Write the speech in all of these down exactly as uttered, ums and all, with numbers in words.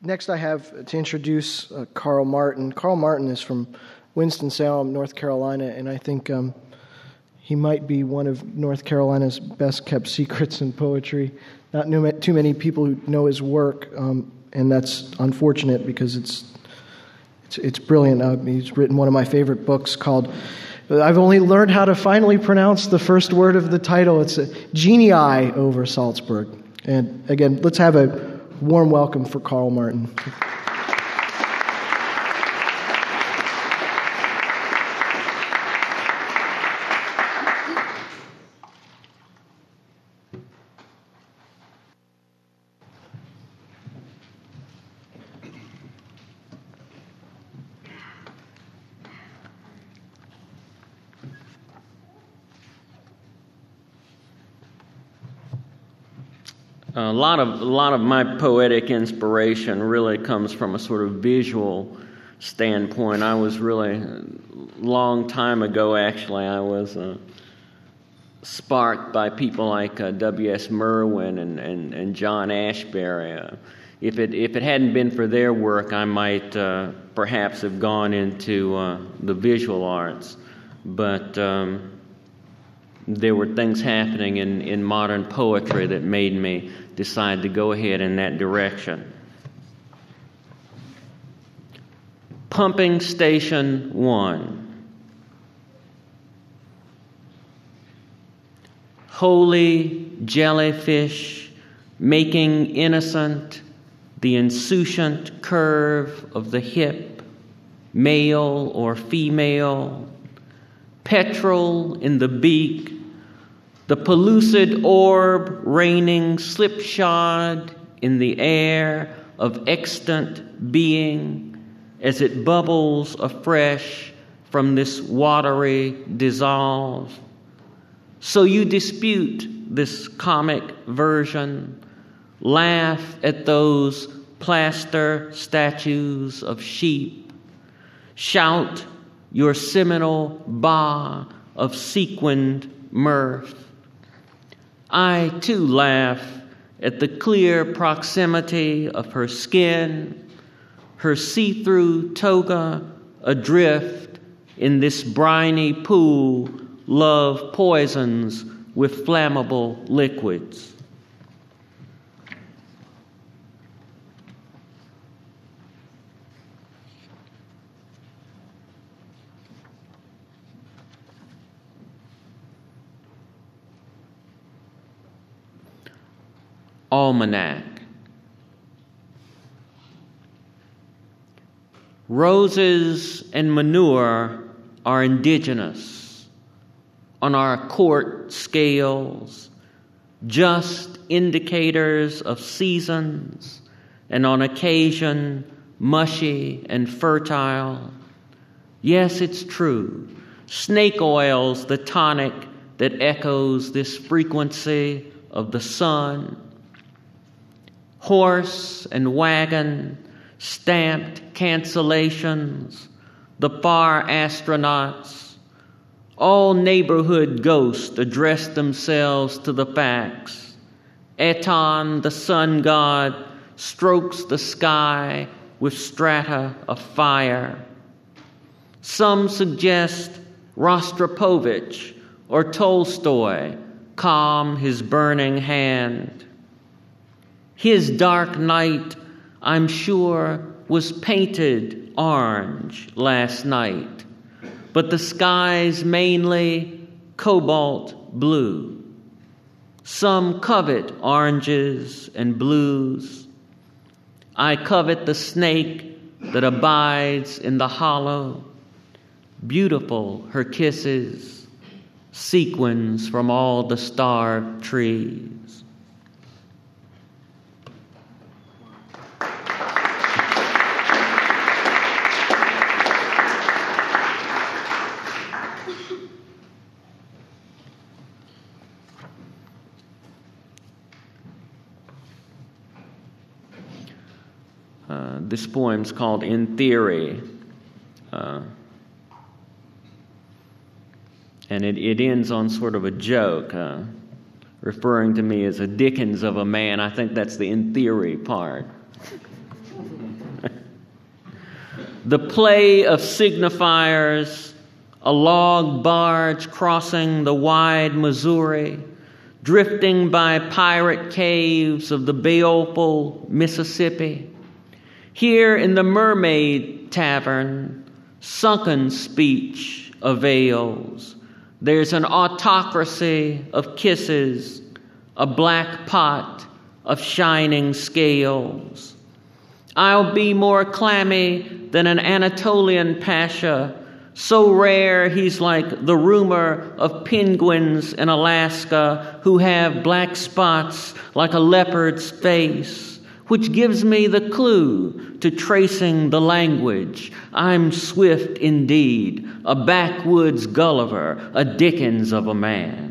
next I have to introduce uh, Carl Martin. Carl Martin is from Winston-Salem, North Carolina, and I think um, he might be one of North Carolina's best-kept secrets in poetry. Not too many people who know his work, um, and that's unfortunate because it's it's, it's brilliant. Uh, he's written one of my favorite books called, I've only learned how to finally pronounce the first word of the title. It's a Genii over Salzburg. And again, let's have a warm welcome for Carl Martin. A lot of a lot of my poetic inspiration really comes from a sort of visual standpoint. I was really, a long time ago actually, I was uh, sparked by people like uh, W S Merwin and, and, and John Ashbery. Uh, if it if it hadn't been for their work, I might uh, perhaps have gone into uh, the visual arts. But um, there were things happening in, in modern poetry that made me decide to go ahead in that direction. Pumping Station One. Holy jellyfish making innocent the insouciant curve of the hip, male or female, petrol in the beak, the pellucid orb raining slipshod in the air of extant being as it bubbles afresh from this watery dissolve. So you dispute this comic version, laugh at those plaster statues of sheep, shout your seminal ba of sequined mirth. I, too, laugh at the clear proximity of her skin, her see-through toga adrift in this briny pool love poisons with flammable liquids. Almanac. Roses and manure are indigenous on our court scales, just indicators of seasons, and on occasion mushy and fertile. Yes, it's true. Snake oil's the tonic that echoes this frequency of the sun. Horse and wagon, stamped cancellations, the far astronauts, all neighborhood ghosts address themselves to the facts. Eton, the sun god, strokes the sky with strata of fire. Some suggest Rostropovich or Tolstoy calm his burning hand. His dark night, I'm sure, was painted orange last night, but the sky's mainly cobalt blue. Some covet oranges and blues. I covet the snake that abides in the hollow. Beautiful her kisses, sequins from all the starved trees. Uh, this poem's called In Theory, uh, and it, it ends on sort of a joke, uh, referring to me as a Dickens of a man. I think that's the in theory part. the play of signifiers, a log barge crossing the wide Missouri, drifting by pirate caves of the baleful Mississippi. Here in the Mermaid Tavern, sunken speech avails. There's an autocracy of kisses, a black pot of shining scales. I'll be more clammy than an Anatolian pasha, so rare he's like the rumor of penguins in Alaska who have black spots like a leopard's face, which gives me the clue to tracing the language. I'm swift indeed, a backwoods Gulliver, a Dickens of a man.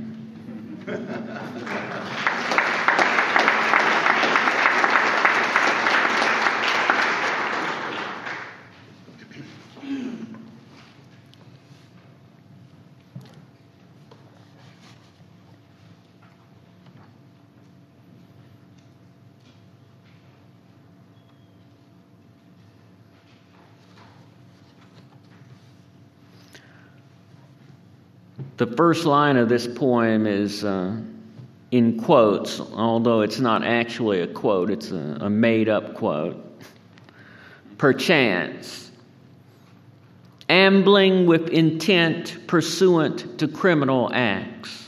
The first line of this poem is uh, in quotes, although it's not actually a quote, it's a, a made-up quote. Perchance, ambling with intent pursuant to criminal acts.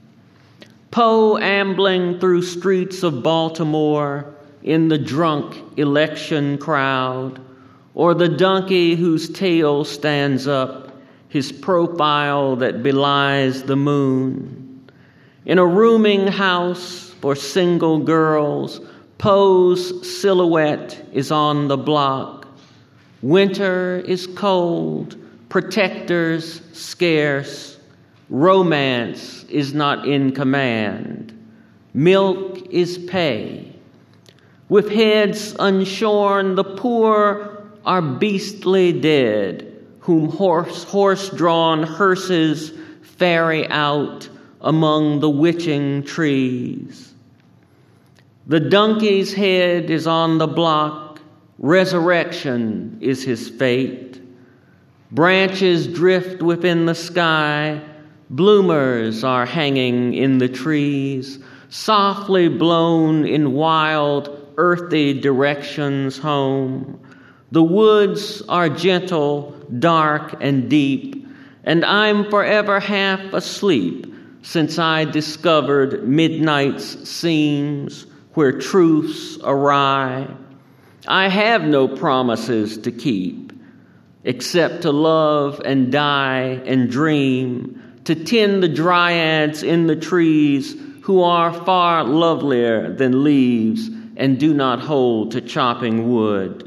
Poe ambling through streets of Baltimore in the drunk election crowd, or the donkey whose tail stands up, his profile that belies the moon. In a rooming house for single girls, Poe's silhouette is on the block. Winter is cold, protectors scarce, romance is not in command, milk is pay. With heads unshorn, the poor are beastly dead, whom horse, horse-drawn hearses ferry out among the witching trees. The donkey's head is on the block, resurrection is his fate. Branches drift within the sky, bloomers are hanging in the trees, softly blown in wild, earthy directions home. The woods are gentle, dark, and deep, and I'm forever half asleep since I discovered midnight's seams where truths awry. I have no promises to keep, except to love and die and dream, to tend the dryads in the trees who are far lovelier than leaves and do not hold to chopping wood.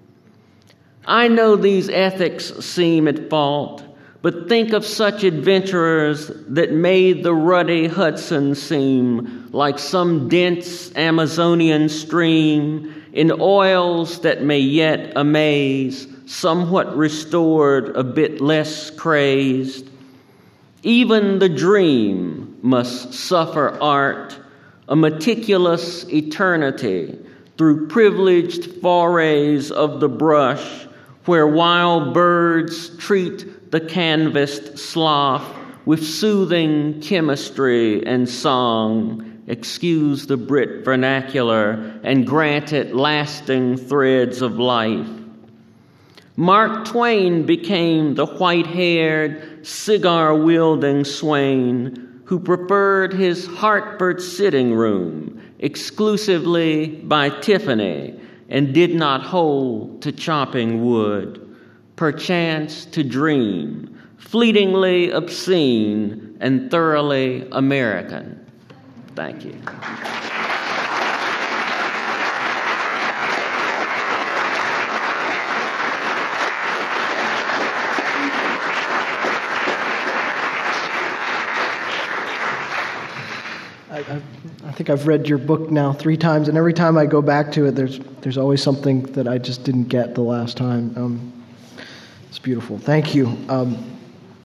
I know these ethics seem at fault, but think of such adventurers that made the ruddy Hudson seem like some dense Amazonian stream in oils that may yet amaze, somewhat restored, a bit less crazed. Even the dream must suffer art, a meticulous eternity, through privileged forays of the brush, where wild birds treat the canvassed sloth with soothing chemistry and song, excuse the Brit vernacular, and grant it lasting threads of life. Mark Twain became the white-haired, cigar-wielding swain who preferred his Hartford sitting room exclusively by Tiffany and did not hold to chopping wood, perchance to dream, fleetingly obscene and thoroughly American. Thank you. I, I think I've read your book now three times, and every time I go back to it, there's there's always something that I just didn't get the last time. Um, it's beautiful. Thank you. Um,